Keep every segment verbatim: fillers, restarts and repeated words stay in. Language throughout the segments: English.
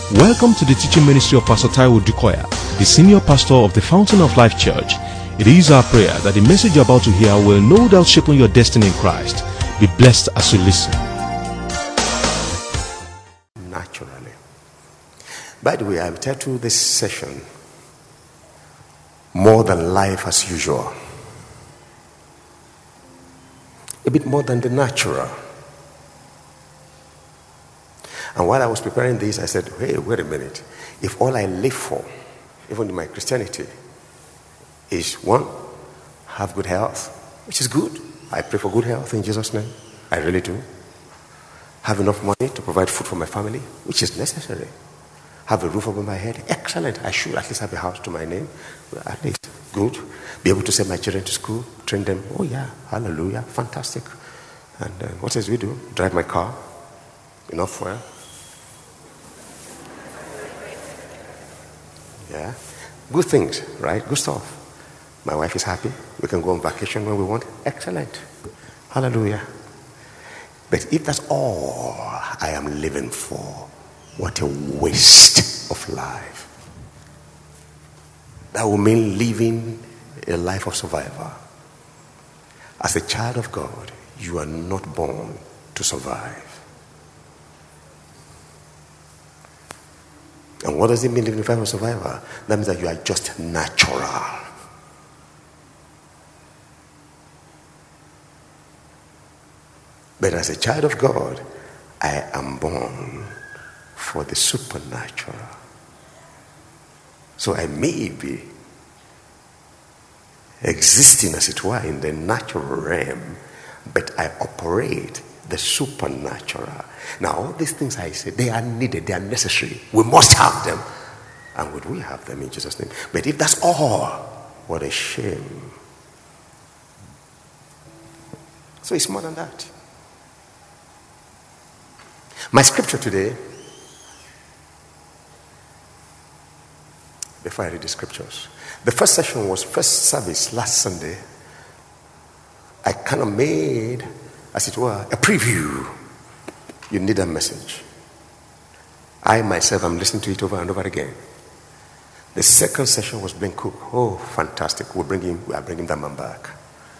Welcome to the teaching ministry of Pastor Taiwo Dukoya, the senior pastor of the Fountain of Life Church. It is our prayer that the message you're about to hear will no doubt shape your destiny in Christ. Be blessed as you listen. Naturally. By the way, I've titled this session, More Than Life as Usual. A bit more than the natural. And while I was preparing this, I said, hey, wait a minute. If all I live for, even in my Christianity, is one, have good health, which is good. I pray for good health in Jesus' name. I really do. Have enough money to provide food for my family, which is necessary. Have a roof over my head, excellent. I should at least have a house to my name, at least good. Be able to send my children to school, train them. Oh yeah, hallelujah, fantastic. And uh, what else we do? Drive my car, enough fuel. Yeah, good things, right? Good stuff. My wife is happy. We can go on vacation when we want. Excellent. Hallelujah. But if that's all I am living for, what a waste of life. That will mean living a life of survival. As a child of God, you are not born to survive. And what does it mean living a life of survival? That means that you are just natural. But as a child of God, I am born for the supernatural. So I may be existing, as it were, in the natural realm, but I operate the supernatural. Now, all these things I say, they are needed, they are necessary. We must have them. And would we have them in Jesus' name? But if that's all, what a shame. So it's more than that. My scripture today, before I read the scriptures, the first session was first service last Sunday. I kind of made, as it were, a preview. You need a message. I myself am listening to it over and over again. The second session was Ben Cook. Oh, fantastic. We'll bring him, we are bringing that man back.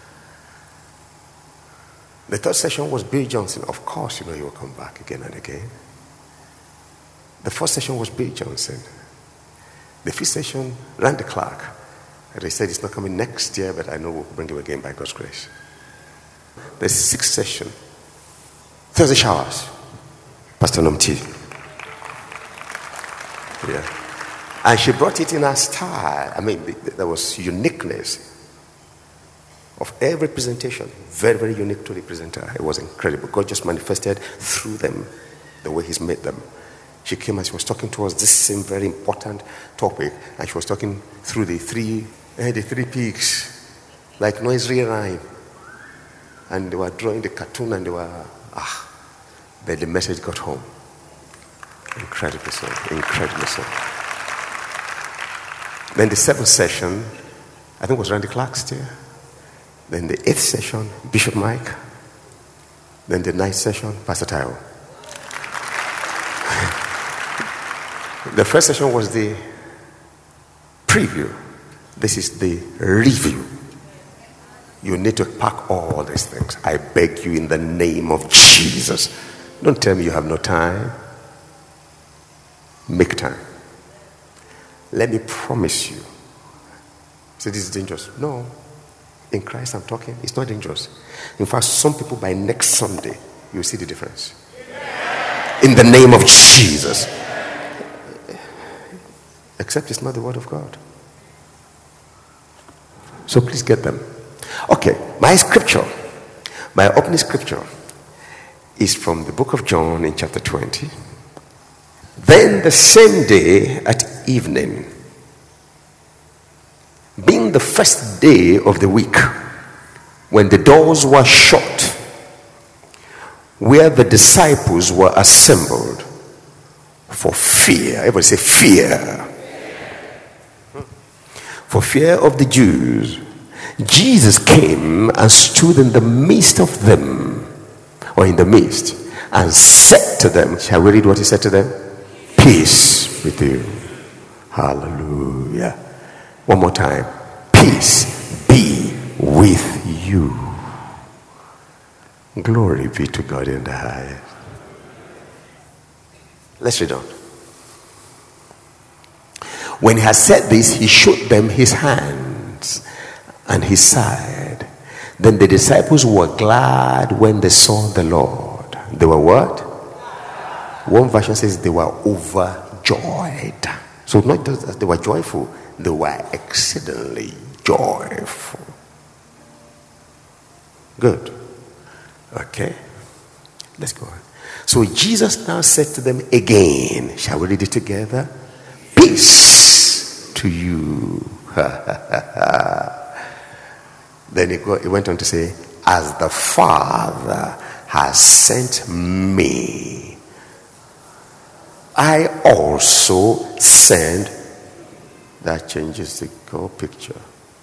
The third session was Bill Johnson. Of course, you know he will come back again and again. The fourth session was Bill Johnson. The fifth session, Randy Clark. And they said it's not coming next year, but I know we'll bring him again by God's grace. The sixth session, Thursday showers, Pastor Nomti. Yeah. And she brought it in her style. I mean, there was uniqueness of every presentation. Very, very unique to the presenter. It was incredible. God just manifested through them the way He's made them. She came and she was talking to us this same very important topic, and she was talking through the three, eh, the three pigs, like nursery rhyme. And they were drawing the cartoon, and they were ah. But the message got home. Incredible so, incredible so. Then the seventh session, I think it was Randy Clark still. Then the eighth session, Bishop Mike. Then the ninth session, Pastor Taiwo. The first session was the preview. This is the review. You need to pack all these things. I beg you in the name of Jesus. Don't tell me you have no time. Make time. Let me promise you. Say this is dangerous. No. In Christ I'm talking. It's not dangerous. In fact, some people by next Sunday, you'll see the difference. In the name of Jesus. Except it's not the word of God. So please get them. Okay, my scripture, my opening scripture is from the book of John in chapter twenty. Then the same day at evening, being the first day of the week, when the doors were shut, where the disciples were assembled for fear. Everybody say fear. For fear of the Jews, Jesus came and stood in the midst of them, or in the midst, and said to them, shall we read what he said to them? Peace with you. Hallelujah. One more time. Peace be with you. Glory be to God in the highest. Let's read on. When he had said this, he showed them his hands and his side. Then the disciples were glad when they saw the Lord. They were what? One version says they were overjoyed. So not just that they were joyful, they were exceedingly joyful. Good. Okay. Let's go on. So Jesus now said to them again, shall we read it together? Peace to you. Then he, go, he went on to say, as the Father has sent me, I also send. That changes the whole picture.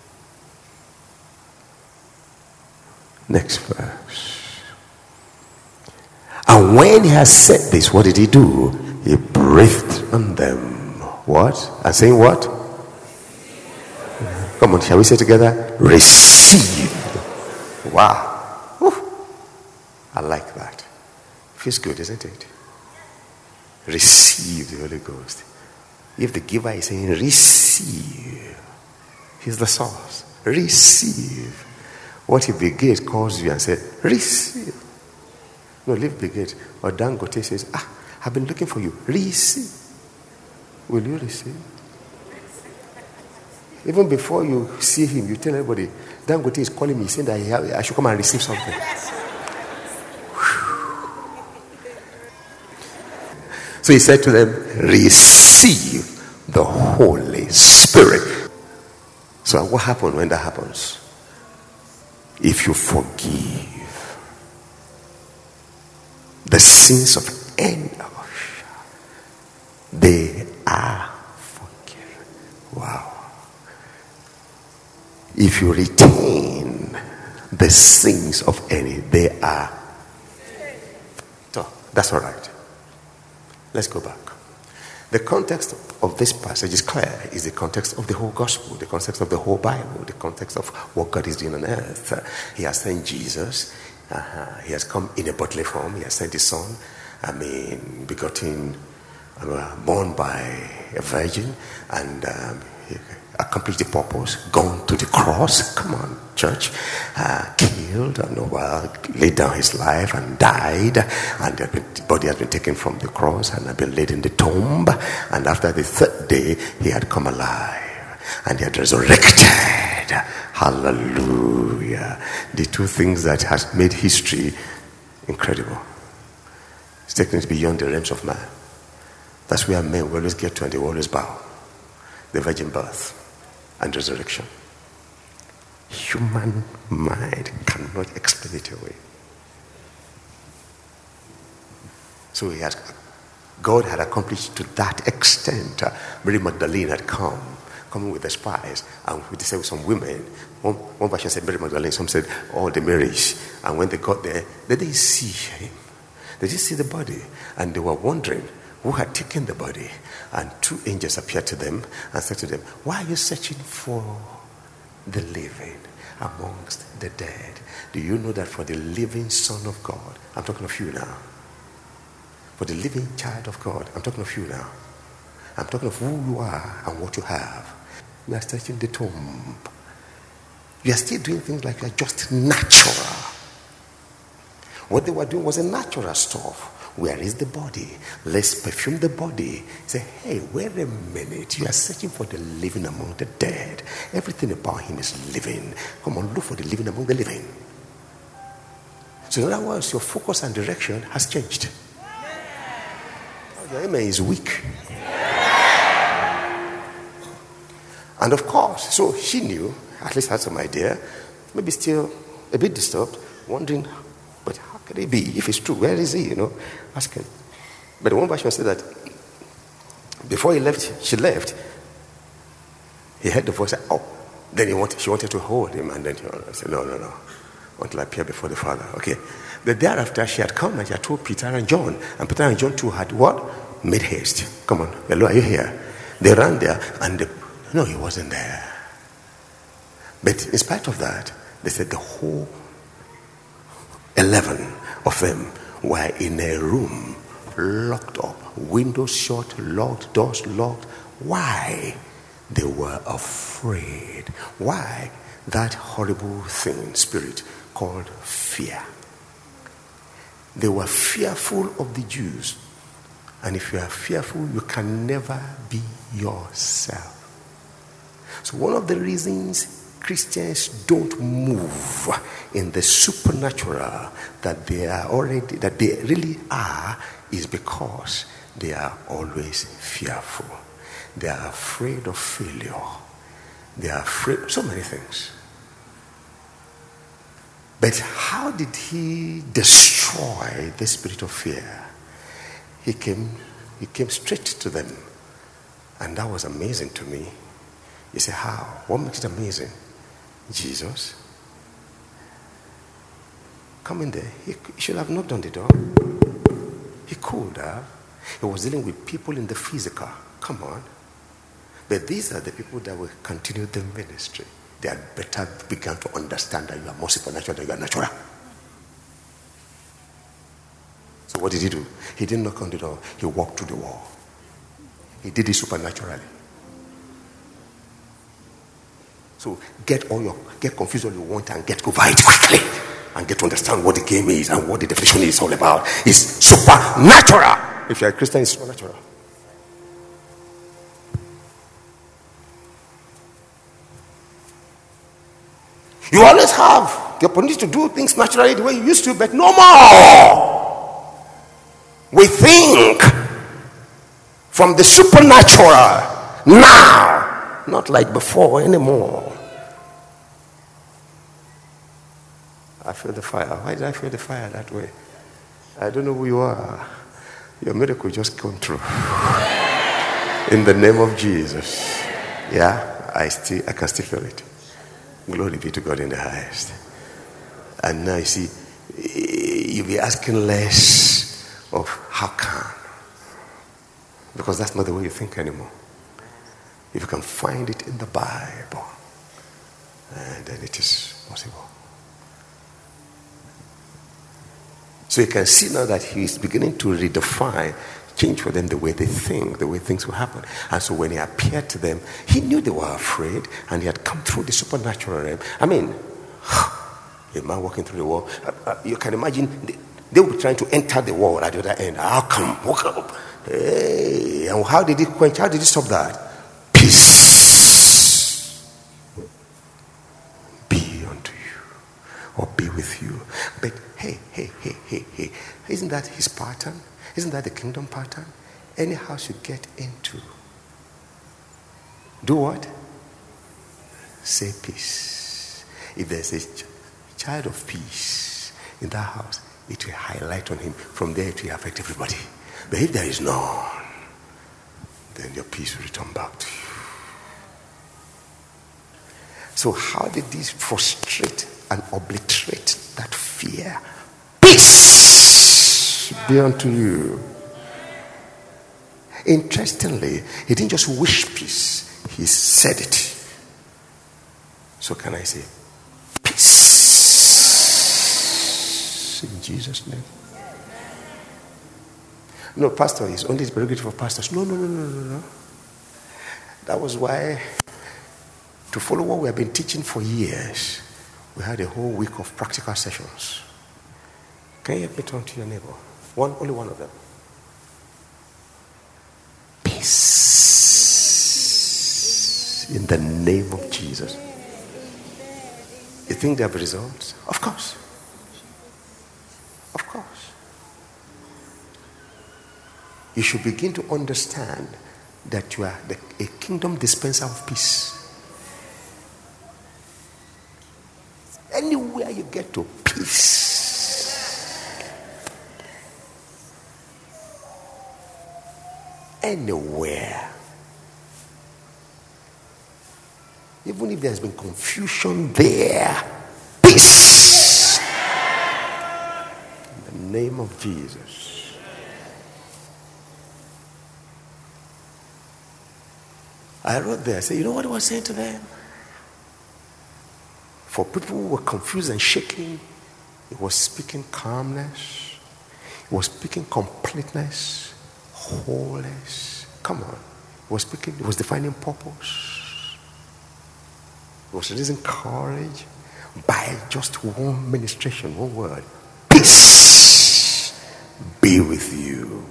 Next verse. And when he has said this, what did he do? He breathed on them. What? And saying what? Come on, shall we say together? Receive. Wow. Woo. I like that. Feels good, isn't it? Receive the Holy Ghost. If the giver is saying receive, he's the source. Receive. What if the gate calls you and says, receive? No, leave the gate. Or Dangote says, ah, I've been looking for you. Receive. Will you receive? Even before you see him, you tell everybody, Dangote is calling me, saying that he have, I should come and receive something. So he said to them, receive the Holy Spirit. So what happens when that happens? If you forgive the sins of any of us, they are forgiven. Wow. If you retain the sins of any, they are. So that's all right. Let's go back. The context of this passage is clear. Is the context of the whole gospel, the context of the whole Bible, the context of what God is doing on earth. Uh, he has sent Jesus. Uh-huh. He has come in a bodily form. He has sent his son. I mean, begotten, uh, born by a virgin, and um, he accomplished the purpose, gone to the cross. Come on, church. Uh, killed, and well, laid down his life and died, and the body has been taken from the cross and had been laid in the tomb. And after the third day, he had come alive and he had resurrected. Hallelujah. The two things that has made history incredible. It's taken it beyond the realms of man. That's where men will always get to, and they will always bow. The virgin birth and resurrection. Human mind cannot explain it away. So he had, God had accomplished to that extent. Uh, Mary Magdalene had come, coming with the spies, and with the, some women. One, one version said Mary Magdalene, some said all the Marys. And when they got there, they didn't see him. They didn't see the body, and they were wondering who had taken the body. And two angels appeared to them and said to them, why are you searching for the living amongst the dead? Do you know that for the living Son of God, I'm talking of you now, for the living child of God, I'm talking of you now, I'm talking of who you are and what you have, you are searching the tomb. You are still doing things like you are just natural. What they were doing was a natural stuff. Where is the body? Let's perfume the body. Say, hey, wait a minute. You are searching for the living among the dead. Everything about him is living. Come on, look for the living among the living. So in other words, your focus and direction has changed. Your amen is weak. And of course, so she knew, at least had some idea, maybe still a bit disturbed, wondering, but how could it be? If it's true, where is he? You know, asking. But one version said that before he left, she left. He heard the voice. Say, oh, then he wanted. She wanted to hold him, and then he said, "No, no, no, until I appear before the Father." Okay. But thereafter, she had come and she had told Peter and John, and Peter and John too had what? made haste. Come on, hello, are you here? They ran there and they, no, he wasn't there. But in spite of that, they said the whole eleven of them were in a room, locked up, windows shut, locked, doors locked. Why? They were afraid. Why? That horrible thing, spirit, called fear. They were fearful of the Jews. And if you are fearful, you can never be yourself. So one of the reasons Christians don't move in the supernatural that they are already, that they really are, is because they are always fearful. They are afraid of failure. They are afraid of so many things. But how did he destroy the spirit of fear? He came, he came straight to them. And that was amazing to me. You say, how? What makes it amazing? Jesus. Come in there. He should have knocked on the door. He could have. He was dealing with people in the physical. Come on. But these are the people that will continue the ministry. They had better begun to understand that you are more supernatural than you are natural. So what did he do? He didn't knock on the door. He walked through the wall. He did it supernaturally. So get all your, get confused all you want and get over it quickly. And get to understand what the game is and what the definition is all about. It's supernatural. If you're a Christian, it's supernatural. You always have the opportunity to do things naturally the way you used to, but no more. We think from the supernatural now, not like before anymore. I feel the fire. Why did I feel the fire that way? I don't know who you are. Your miracle just came through. In the name of Jesus. Yeah, I still I can still feel it. Glory be to God in the highest. And now you see, you'll be asking less of how can. Because that's not the way you think anymore. If you can find it in the Bible, and then it is possible. So you can see now that he is beginning to redefine, change for them the way they think, the way things will happen. And so when he appeared to them, he knew they were afraid, and he had come through the supernatural realm. I mean, a man walking through the wall, uh, uh, you can imagine they, they were trying to enter the wall at the other end. How come? Walk up. Hey, and how did he quench? How did he stop that? Peace be unto you, or be with you. But hey, hey, hey, hey, hey, isn't that his pattern? Isn't that the kingdom pattern? Any house you get into, do what? Say peace. If there's a ch- child of peace in that house, it will highlight on him. From there, it will affect everybody. But if there is none, then your peace will return back to you. So how did this frustrate and obliterate that fear? Peace be unto you. Interestingly, he didn't just wish peace, he said it. So can I say peace in Jesus' name? No, pastor, it's only the prerogative of pastors. No, no, no, no, no, no. That was why, to follow what we have been teaching for years, we had a whole week of practical sessions. Can you help me turn to your neighbor? One, only one of them. Peace in the name of Jesus. You think they have results? Of course. Of course. You should begin to understand that you are the, a kingdom dispenser of peace. Anywhere you get to, peace. Anywhere. Even if there's been confusion there, peace. In the name of Jesus. I wrote there, I said, you know what he was saying to them? For people who were confused and shaking, he was speaking calmness. He was speaking completeness, wholeness. Come on. He was speaking, he was defining purpose. He was releasing courage by just one ministration, one word. Peace be with you.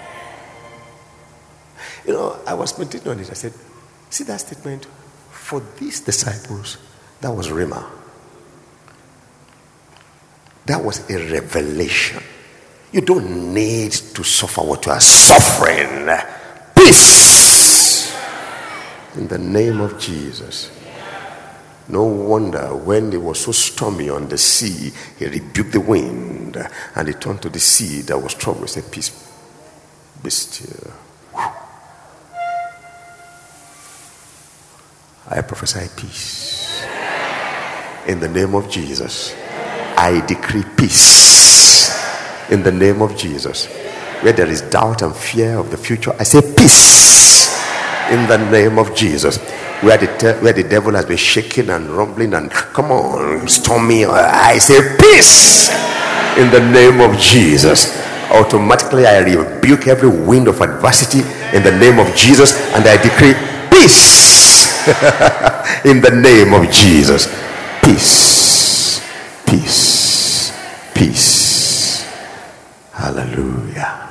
You know, I was meditating on it. I said, see that statement? For these disciples, that was Rhema. That was a revelation. You don't need to suffer what you are suffering. Peace in the name of Jesus. No wonder when it was so stormy on the sea, he rebuked the wind and he turned to the sea that was troubled. He said, peace, be still. I prophesy peace in the name of Jesus. I decree peace in the name of Jesus. Where there is doubt and fear of the future, I say peace in the name of Jesus. Where the, te- where the devil has been shaking and rumbling and come on, stormy, I say peace in the name of Jesus. Automatically I rebuke every wind of adversity in the name of Jesus, and I decree peace in the name of Jesus. Peace, peace, peace. Hallelujah.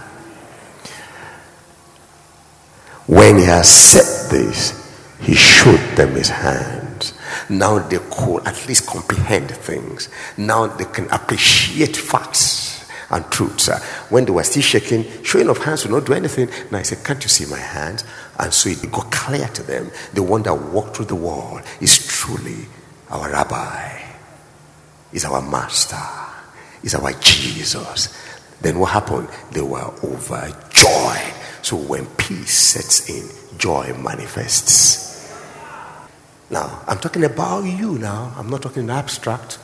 When he has said this, he showed them his hands. Now they could at least comprehend things. Now they can appreciate facts and truths. Uh, when they were still shaking, showing of hands would not do anything. Now he said, can't you see my hands? And so it got clear to them. The one that walked through the wall is truly our rabbi, is our master, is our Jesus. Then what happened? They were overjoyed. So when peace sets in, joy manifests. Now, I'm talking about you now. I'm not talking in abstract.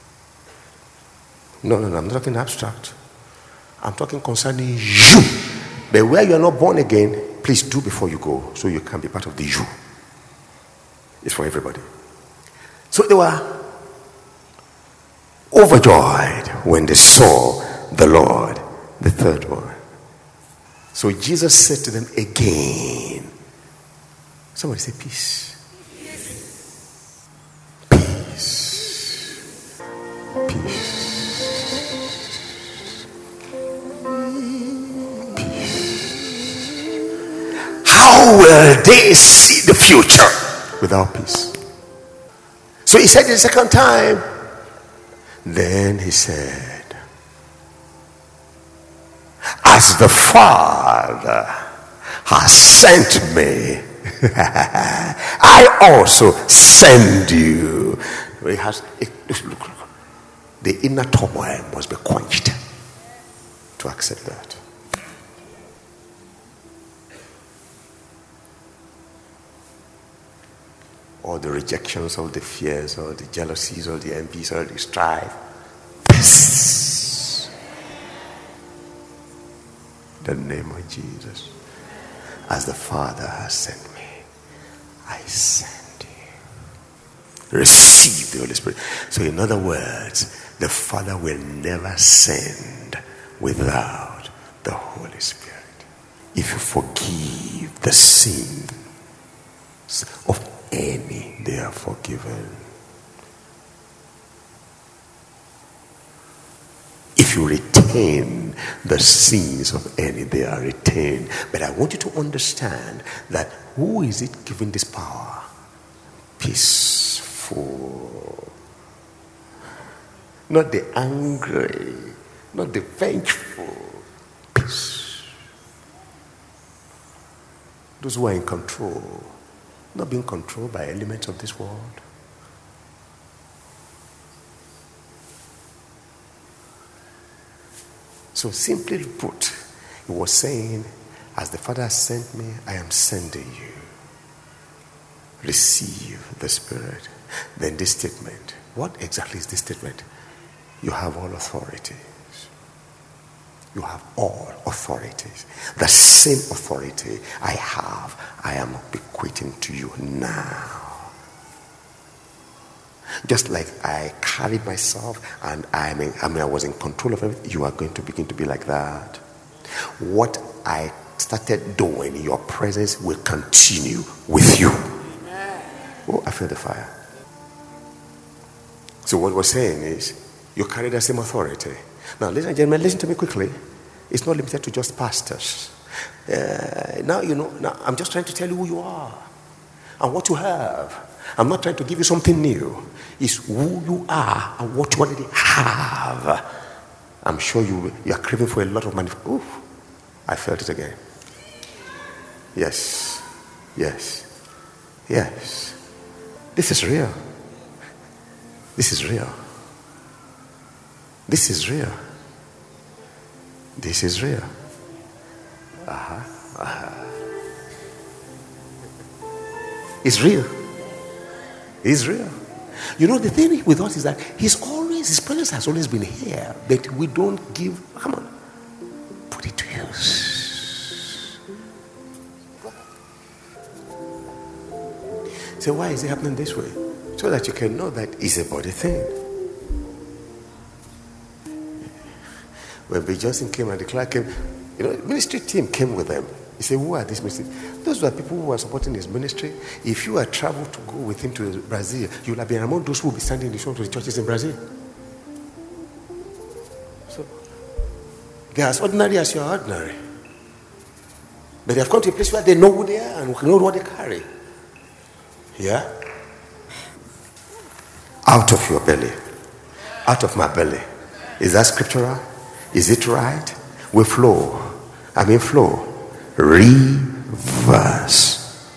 No, no, no, I'm not talking abstract. I'm talking concerning you. But where you are not born again, please do before you go, so you can be part of the you. It's for everybody. So they were overjoyed when they saw the Lord, the third one. So Jesus said to them again. Somebody say peace. Peace. Peace. How will they see the future without peace? So he said the second time. Then he said, as the Father has sent me, I also send you. It has, it, look, look, the inner turmoil must be quenched to accept that. All the rejections, all the fears, all the jealousies, all the envies, all the strife. Peace. The name of Jesus. As the Father has sent me, I send you. Receive the Holy Spirit. So in other words, the Father will never send without the Holy Spirit. If you forgive the sins of any, they are forgiven. If you retain the sins of any, they are retained. But I want you to understand that who is it giving this power? Peaceful. Not the angry, not the vengeful. Peace. Those who are in control, not being controlled by elements of this world. So simply put, he was saying, as the Father has sent me, I am sending you. Receive the Spirit. Then this statement. What exactly is this statement? You have all authorities You have all authorities. The same authority I have, I am bequeathing to you now. Just like I carried myself and I mean, I mean I was in control of everything, you are going to begin to be like that. What I started doing, your presence will continue with you. Oh, I feel the fire. So what we're saying is, you carry the same authority. Now, ladies and gentlemen, listen to me quickly. It's not limited to just pastors. Uh, now, you know, now I'm just trying to tell you who you are and what you have. I'm not trying to give you something new. It's who you are and what you already have. I'm sure you, you are craving for a lot of money. Ooh, I felt it again. Yes, yes, yes. This is real. This is real. This is real. This is real. Uh-huh. Uh-huh. It's real. It's real. You know, the thing with us is that he's always, his presence has always been here, but we don't give, come on, put it to use. So why is it happening this way? So that you can know that it's a body thing. When B. Johnson came and the clerk came, you know, ministry team came with them. He said, who are these ministry? Those were people who were supporting his ministry. If you had traveled to go with him to Brazil, you will have been among those who will be standing in the front of the churches in Brazil. So, they're as ordinary as you are ordinary. But they have come to a place where they know who they are and know what they carry. Yeah? Out of your belly. Out of my belly. Is that scriptural? Is it right? We flow. I mean flow. Reverse.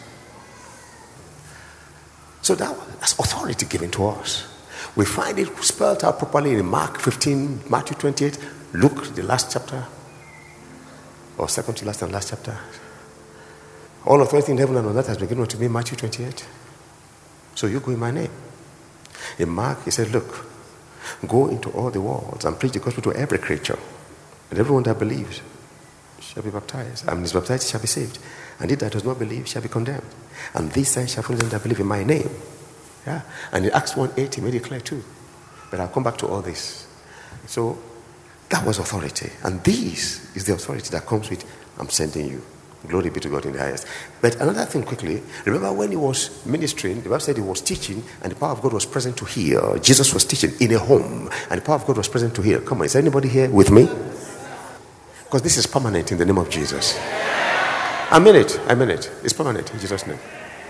So that, that's authority given to us. We find it spelled out properly in Mark fifteen, Matthew twenty-eight, Luke, the last chapter, or second to last and last chapter. All authority in heaven and on earth has been given to me, Matthew twenty-eight. So you go in my name. In Mark, he said, look, go into all the world and preach the gospel to every creature. And everyone that believes shall be baptized. And is baptized shall be saved. And he that does not believe shall be condemned. And these signs shall follow them that believe in my name. Yeah. And in Acts one eight, he made it clear too. But I'll come back to all this. So that was authority. And this is the authority that comes with, I'm sending you. Glory be to God in the highest. But another thing quickly, remember when he was ministering, the Bible said he was teaching and the power of God was present to heal. Jesus was teaching in a home and the power of God was present to heal. Come on, is anybody here with me? Because this is permanent in the name of Jesus. I mean it, I mean it. It's permanent in Jesus' name.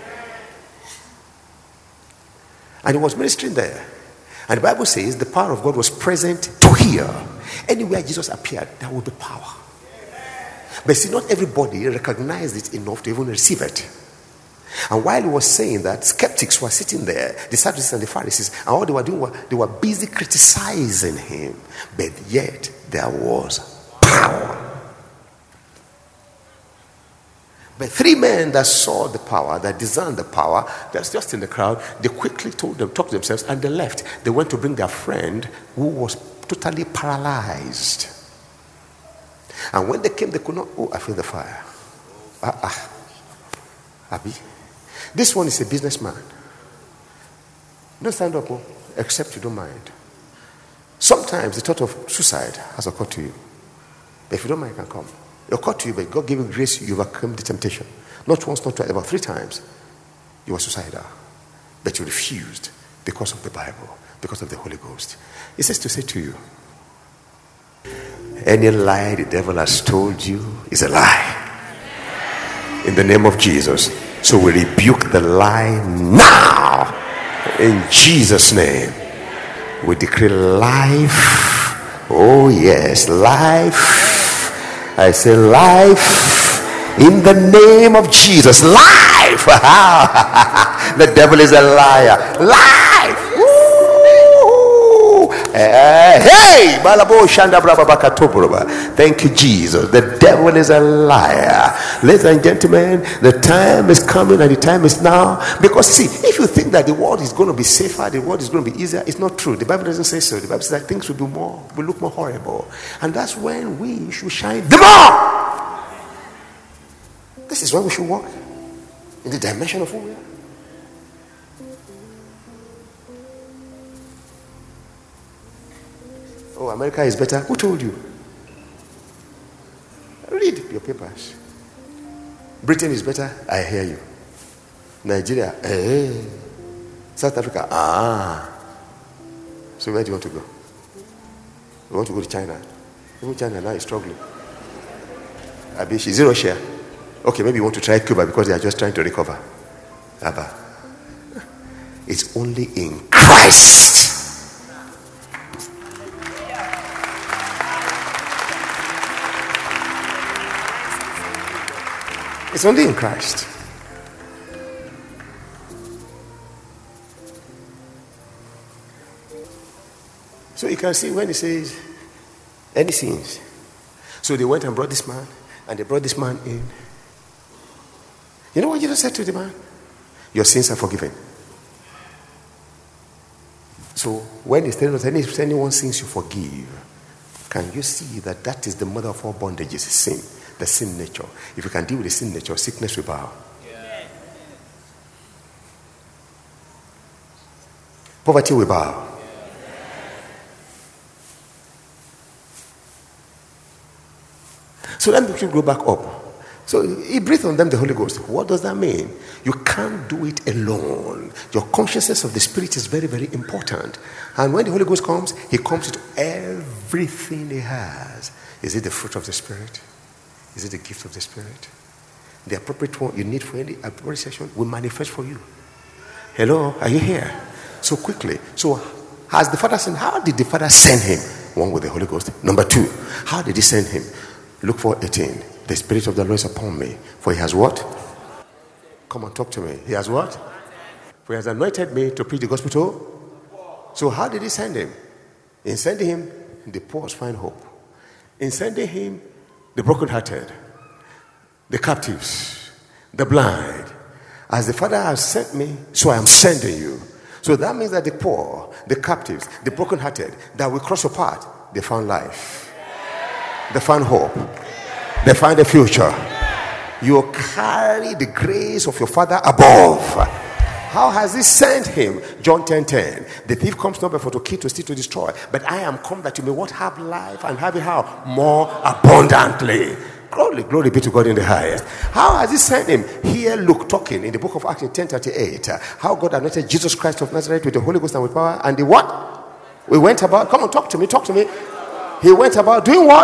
And he was ministering there. And the Bible says the power of God was present to heal. Anywhere Jesus appeared, there would be power. But see, not everybody recognized it enough to even receive it. And while he was saying that, skeptics were sitting there, the Sadducees and the Pharisees, and all they were doing was they were busy criticizing him. But yet there was power. But three men that saw the power, that discerned the power, that's just in the crowd, they quickly told them, talked to themselves, and they left. They went to bring their friend who was totally paralyzed. And when they came, they could not. Oh, I feel the fire. Ah, ah. Abi. This one is a businessman. Don't stand up, oh, except you don't mind. Sometimes the thought of suicide has occurred to you. But if you don't mind, you can come. It occurred to you, but God gave you grace, you overcome the temptation. Not once, not twice, about three times. You were suicidal. But you refused because of the Bible, because of the Holy Ghost. It says to say to you, any lie the devil has told you is a lie. In the name of Jesus. So we rebuke the lie now. In Jesus' name. We decree life. Oh yes, life. I say life. In the name of Jesus. Life. The devil is a liar. Life. Woo! Hey, Balabo Shanda Brababaka Tobroba. Thank you, Jesus. The devil is a liar. Ladies and gentlemen, the time is coming and the time is now. Because see, if you think that the world is going to be safer, the world is going to be easier, it's not true. The Bible doesn't say so. The Bible says that things will be more, will look more horrible. And that's when we should shine the more. This is when we should walk in the dimension of who we are. Oh, America is better. Who told you? Read your papers. Britain is better. I hear you. Nigeria. Eh. South Africa. Ah. So where do you want to go? You want to go to China? Even China now is struggling. Abi, she's zero share. Okay, maybe you want to try Cuba because they are just trying to recover. Abba. It's only in Christ. It's only in Christ. So you can see when he says any sins. So they went and brought this man, and they brought this man in. You know what Jesus said to the man? Your sins are forgiven. So when he tells us any anyone sins you forgive, can you see that that is the mother of all bondages, sin, the sin nature. If you can deal with the sin nature, sickness will bow. Yeah. Poverty will bow. So then we should go back up. So he breathed on them the Holy Ghost. What does that mean? You can't do it alone. Your consciousness of the Spirit is very, very important. And when the Holy Ghost comes, he comes with everything he has. Is it the fruit of the Spirit? Is it the gift of the Spirit? The appropriate one you need for any appropriate session will manifest for you. Hello, are you here? So quickly. So has the Father sent? How did the Father send him? One with the Holy Ghost. Number two, how did he send him? Luke four eighteen. The Spirit of the Lord is upon me. For he has what? Come on, talk to me. He has what? For he has anointed me to preach the gospel to. So how did he send him? In sending him, the poor find hope. In sending him, the brokenhearted, the captives, the blind. As the Father has sent me, so I am sending you. So that means that the poor, the captives, the brokenhearted, that will cross your path, they found life. They found hope. They find a future. You carry the grace of your Father above. How has he sent him? John ten ten. The thief comes not before to kill, to steal, to destroy. But I am come that you may what? Have life and have it how? More abundantly. Glory, glory be to God in the highest. How has he sent him? Here Luke talking in the book of Acts ten thirty-eight. How God anointed Jesus Christ of Nazareth with the Holy Ghost and with power. And the what? We went about. Come on, talk to me, talk to me. He went about doing what?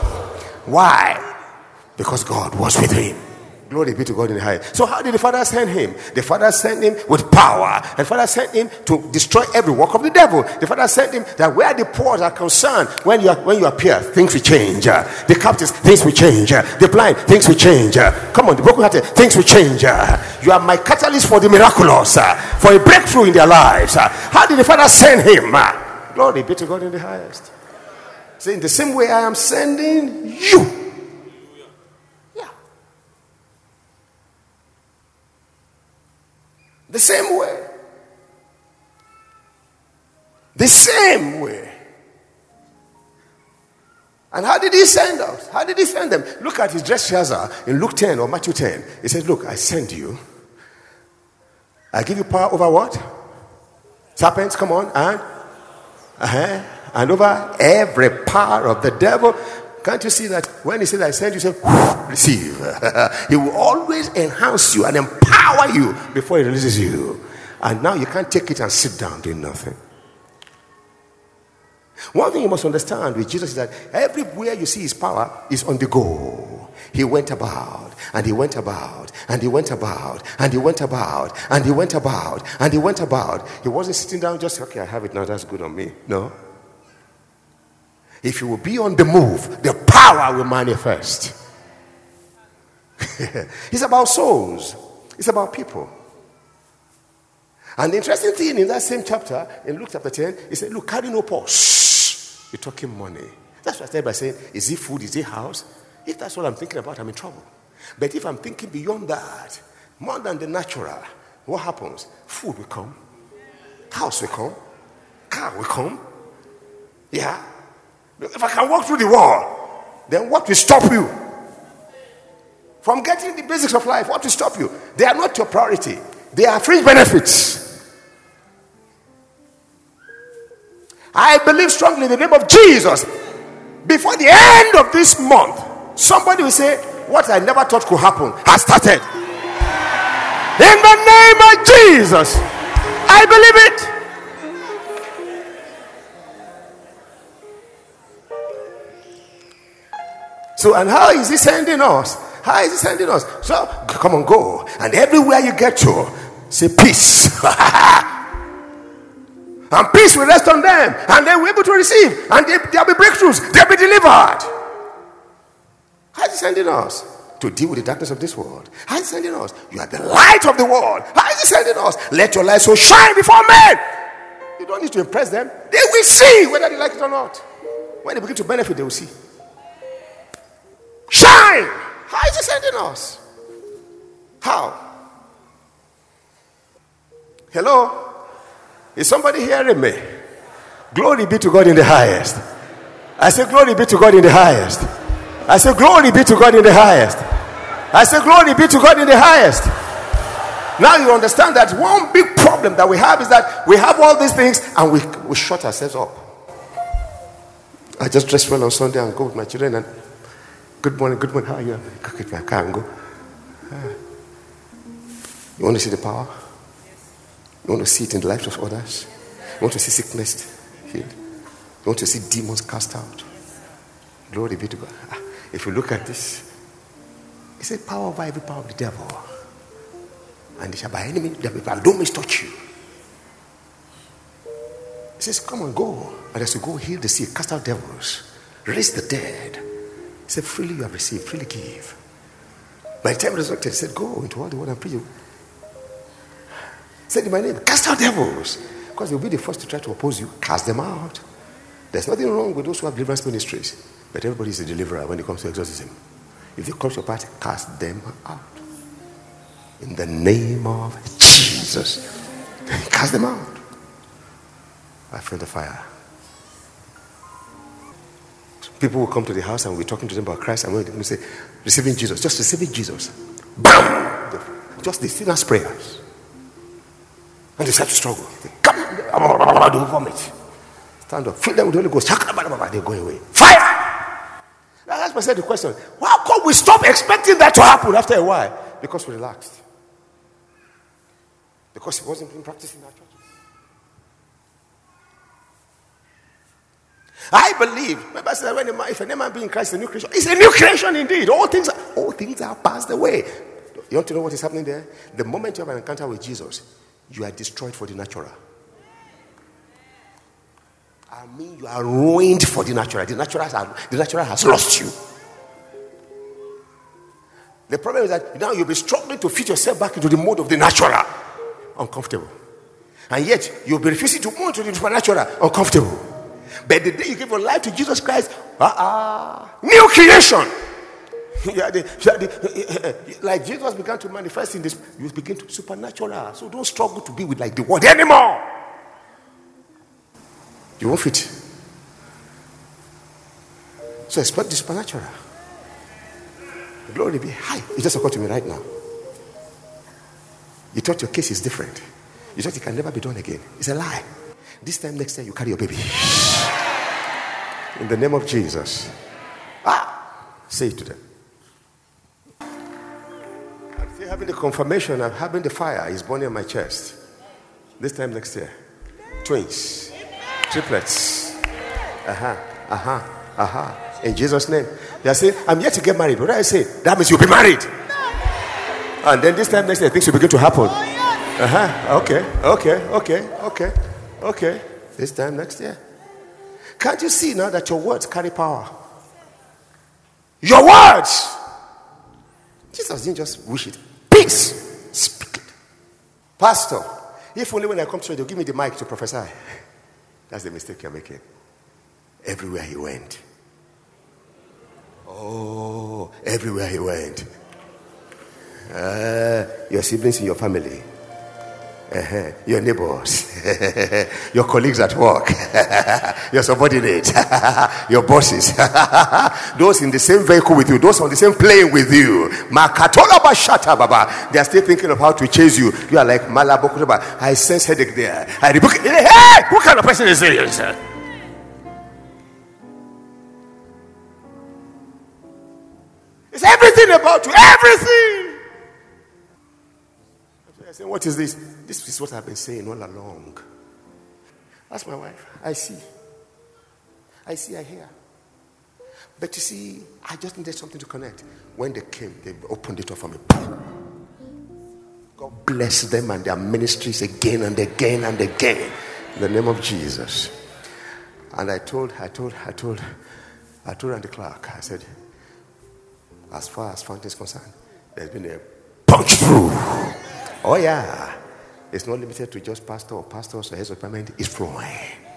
Why? Because God was with him. Glory be to God in the highest. So how did the Father send him? The Father sent him with power. The Father sent him to destroy every work of the devil. The Father sent him that where the poor are concerned, when you are, when you appear, things will change. The captives, things will change. The blind, things will change. Come on, the brokenhearted, things will change. You are my catalyst for the miraculous, for a breakthrough in their lives. How did the Father send him? Glory be to God in the highest. So in the same way I am sending you. The same way. The same way. And how did he send us? How did he send them? Look at his dress rehearsal in Luke ten or Matthew ten. He said, look, I send you. I give you power over what? Serpents, come on. And, uh-huh, and over every power of the devil. Can't you see that when he says I send you, say, receive. He will always enhance you and empower you before he releases you. And now you can't take it and sit down doing nothing. One thing you must understand with Jesus is that everywhere you see his power is on the go. He went about, and he went about, and he went about, and he went about, and he went about, and he went about. He wasn't sitting down just, okay, I have it now, that's good on me. No. If you will be on the move, the power will manifest. It's about souls. It's about people. And the interesting thing in that same chapter, in Luke chapter ten, he said, look, carry no purse. You're talking money. That's what I started by saying, is it food, is it house? If that's what I'm thinking about, I'm in trouble. But if I'm thinking beyond that, more than the natural, what happens? Food will come. House will come. Car will come. Yeah. If I can walk through the wall, then what will stop you from getting the basics of life? What will stop you? They are not your priority. They are fringe benefits. I believe strongly in the name of Jesus. Before the end of this month, somebody will say, what I never thought could happen has started. In the name of Jesus, I believe it. So, and how is he sending us? How is he sending us? So, come on, go. And everywhere you get to, say peace. And peace will rest on them. And they will be able to receive. And there will be breakthroughs. They'll be delivered. How is he sending us? To deal with the darkness of this world. How is he sending us? You are the light of the world. How is he sending us? Let your light so shine before men. You don't need to impress them. They will see whether they like it or not. When they begin to benefit, they will see. Shine! How is he sending us? How? Hello? Is somebody hearing me? Glory be to God in the highest. I say glory be to God in the highest. I say glory be to God in the highest. I say glory be to God in the highest. Now you understand that one big problem that we have is that we have all these things and we, we shut ourselves up. I just dress well on Sunday and go with my children and good morning, good morning, how are you? Cook it my car and go. You want to see the power? You want to see it in the lives of others? You want to see sickness healed? You want to see demons cast out? Glory be to God. If you look at this, it's a power over every power of the devil. And it shall by any means, don't mistouch you. He says, come and go. And as you go, heal the sick, cast out devils, raise the dead. He said, freely you have received, freely give. By the time resurrected, he said, go into all the world and preach. He said, in my name, cast out devils. Because they'll be the first to try to oppose you. Cast them out. There's nothing wrong with those who have deliverance ministries. But everybody is a deliverer when it comes to exorcism. If they come to your party, cast them out. In the name of Jesus. Cast them out. I feel the fire. People will come to the house and we're talking to them about Christ and we're going to say, receiving Jesus. Just receiving Jesus. Bam! Just the sinner's prayers. And they start to struggle. They come, they vomit. Stand up. Fill them with the Holy Ghost. They're going away. Fire! Now ask myself the question, how come we stop expecting that to happen after a while? Because we relaxed. Because it wasn't being practiced in our churches. I believe, remember I said, when a man, if a man be in Christ, a new creation. It's a new creation indeed. All things are, all things are passed away. You want to know what is happening there? The moment you have an encounter with Jesus, you are destroyed for the natural. I mean, you are ruined for the natural. The natural has, the natural has lost you. The problem is that now you'll be struggling to fit yourself back into the mode of the natural. Uncomfortable. And yet, you'll be refusing to move to the supernatural. Uncomfortable. But the day you give your life to Jesus Christ, uh-uh, new creation. You are the, you are the, like Jesus began to manifest in this, you begin to supernatural. So don't struggle to be with like the world anymore. You won't fit. So expect the supernatural. Glory be high. It just occurred to me right now. You thought your case is different. You thought it can never be done again. It's a lie. This time next year you carry your baby. In the name of Jesus. Ah, say it to them. I'm still having the confirmation. I'm having the fire. It's burning on my chest. This time next year. Twins. Triplets. Uh-huh. Uh-huh. Uh-huh. In Jesus' name. They are saying, I'm yet to get married. What do I say? That means you'll be married. And then this time next year, things will begin to happen. Uh-huh. Okay. Okay. Okay. Okay. Okay. This time next year. Can't you see now that your words carry power? Your words. Jesus didn't just wish it. Peace. Speak it. Pastor, If only when I come to church, they'll give me the mic to prophesy. That's the mistake you're making. Everywhere he went. Oh, everywhere he went. Uh, your siblings in your family. Uh-huh. Your neighbors. Your colleagues at work. Your subordinates. Your bosses. Those in the same vehicle with you. Those on the same plane with you. They are still thinking of how to chase you. You are like Malabokuba. I sense headache there. I rebuke it. Hey, what kind of person is this? It's everything about you. Everything. I say, what is this? This is what I've been saying all along. Ask my wife. I see. I see, I hear. But you see, I just needed something to connect. When they came, they opened it up for me. God bless them and their ministries again and again and again. In the name of Jesus. And I told, I told, I told, I told Randy Clark, I said, as far as Fountain is concerned, there's been a punch through. Oh yeah. It's not limited to just pastor or pastors or heads of department. It's flowing.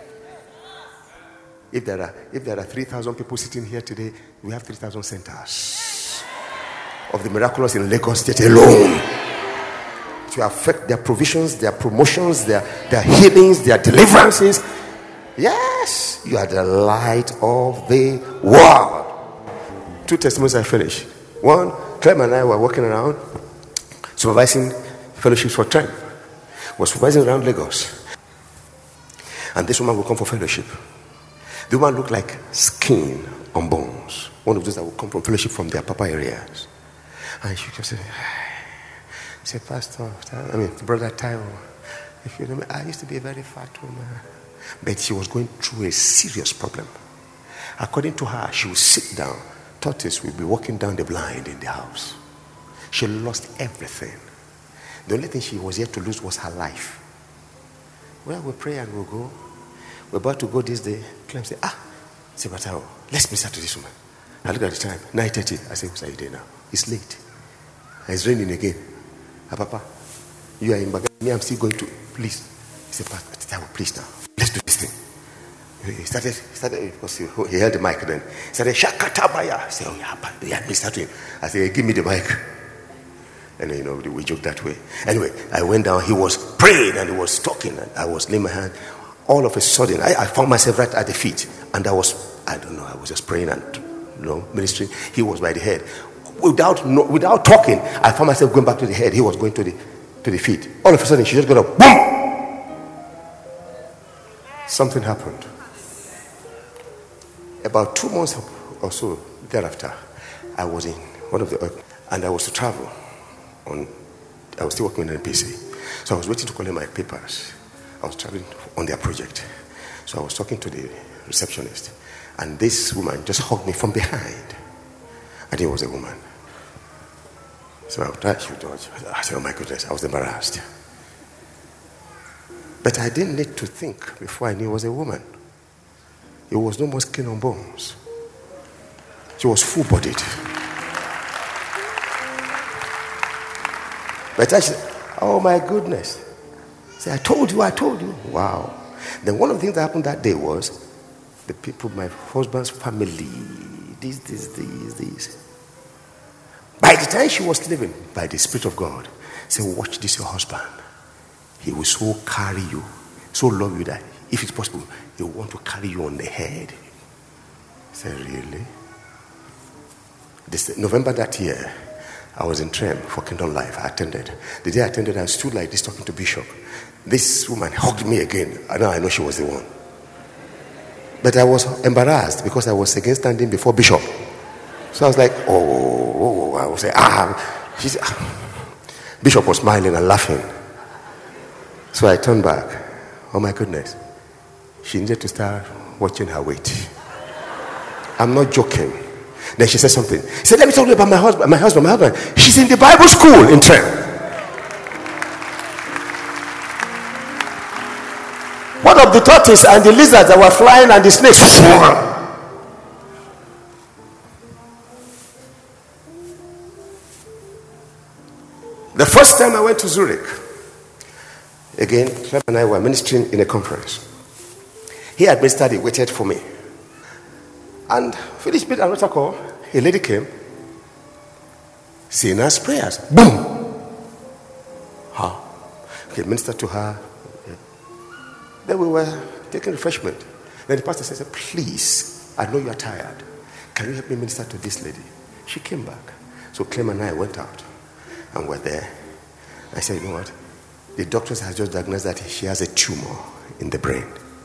If there are if there are three thousand people sitting here today, we have three thousand centers of the miraculous in Lagos State alone to affect their provisions, their promotions, their, their healings, their deliverances. Yes, you are the light of the world. Two testimonies I finished. One, Clem and I were walking around supervising fellowships for Trent. Was supervising around Lagos. And this woman will come for fellowship. The woman looked like skin on bones. One of those that will come from fellowship from their papa areas. And she just said, say, Pastor, I mean, Brother Taiwo, if you know me, I used to be a very fat woman. But she was going through a serious problem. According to her, she would sit down. Tortoise will be walking down the blind in the house. She lost everything. The only thing she was yet to lose was her life. Well, we pray and we'll go. We're about to go this day. Clem said, ah, say, Matao, let's minister to this woman. I look at the time, nine thirty. I say, what's are you doing now? It's late. And it's raining again. Ah, Papa, you are in Baghdad. Me, I'm still going to, please. He said, Pastor, please now. Let's do this thing. He started, started because he, he held the mic then. He started, Shakatabaya. I said, oh yeah, yeah, minister to him. I said, give me the mic. And you know, we joked that way. Anyway, I went down. He was praying and he was talking. And I was laying my hand. All of a sudden, I, I found myself right at the feet. And I was, I don't know, I was just praying and, you know, ministering. He was by the head. Without no, without talking, I found myself going back to the head. He was going to the to the feet. All of a sudden, she just got up. Boom! Something happened. About two months or so thereafter, I was in one of the, and I was to travel. On, I was still working on N P C. So I was waiting to collect my papers. I was traveling on their project. So I was talking to the receptionist. And this woman just hugged me from behind. I think it was a woman. So I tried to dodge. I said, oh my goodness, I was embarrassed. But I didn't need to think before I knew it was a woman. It was no more skin on bones. She was full-bodied. But I said, oh my goodness. Say, I told you, I told you. Wow. Then one of the things that happened that day was the people, my husband's family, these, these, these, these. By the time she was leaving, by the Spirit of God, say, watch this, your husband. He will so carry you, so love you that if it's possible, he will want to carry you on the head. I said, really? This November that year, I was in Trem for Kingdom Life. I attended. The day I attended, I stood like this talking to Bishop. This woman hugged me again. I know, I know she was the one. But I was embarrassed because I was again standing before Bishop. So I was like, oh, oh, oh. I was like, ah. She said, ah. Bishop was smiling and laughing. So I turned back. Oh my goodness. She needed to start watching her weight. I'm not joking. Then she said something. She said, let me tell you about my husband. My husband, my husband. She's in the Bible school in Trem. One of the tortoises and the lizards that were flying and the snakes. The first time I went to Zurich, again, Clem and I were ministering in a conference. He had ministered, he waited for me. And finished with another call. A lady came, saying us prayers. Boom! Huh. Okay, ministered to her. Then we were taking refreshment. Then the pastor said, please, I know you are tired. Can you help me minister to this lady? She came back. So Clem and I went out and were there. I said, you know what? The doctors have just diagnosed that she has a tumor in the brain.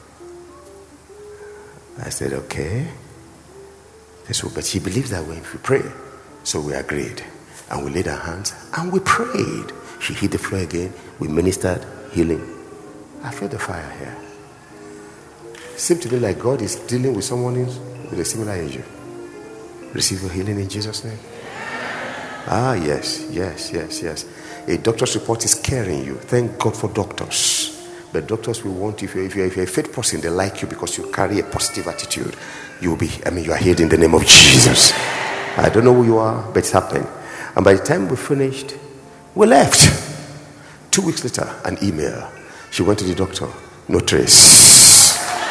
I said, okay. So, but she believes that way if we pray. So we agreed. And we laid our hands and we prayed. She hit the floor again. We ministered healing. I feel the fire here. It seemed to me like God is dealing with someone else with a similar issue. Receive your healing in Jesus' name. Ah, yes, yes, yes, yes. A doctor's report is scaring you. Thank God for doctors. But doctors will want you, if you're, if you're, if you're a faith person, they like you because you carry a positive attitude. You will be, I mean, you are healed in the name of Jesus. I don't know who you are, but it's happening. And by the time we finished, we left. Two weeks later, an email. She went to the doctor, no trace.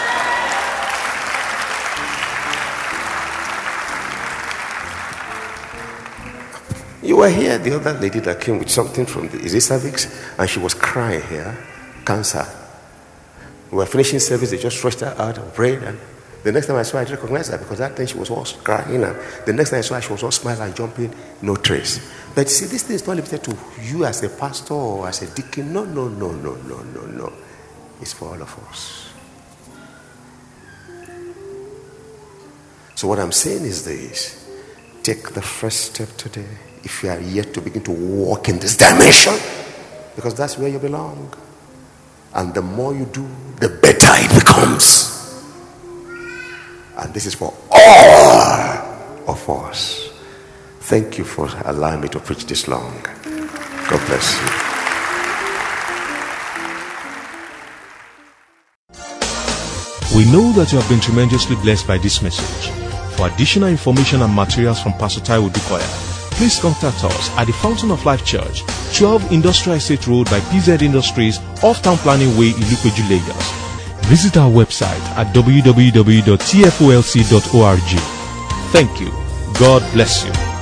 You were here, the other lady that came with something from the, is it cervix? And she was crying here, cancer. We were finishing service, they just rushed her out and prayed. And the next time I saw her, I recognized her because that time she was all crying. And the next time I saw her, she was all smiling and jumping, no trace. But see, this thing is not limited to you as a pastor or as a deacon. No, no, no, no, no, no, no. It's for all of us. So what I'm saying is this. Take the first step today. If you are yet to begin to walk in this dimension, because that's where you belong. And the more you do, the better it becomes. And this is for all of us. Thank you for allowing me to preach this long. God bless you. We know that you have been tremendously blessed by this message. For additional information and materials from Pastor Taiwo Odukoya, please contact us at the Fountain of Life Church, twelve Industrial Estate Road by P Z Industries, off Town Planning Way, Ilupeju, Lagos. Visit our website at w w w dot t f o l c dot org. Thank you. God bless you.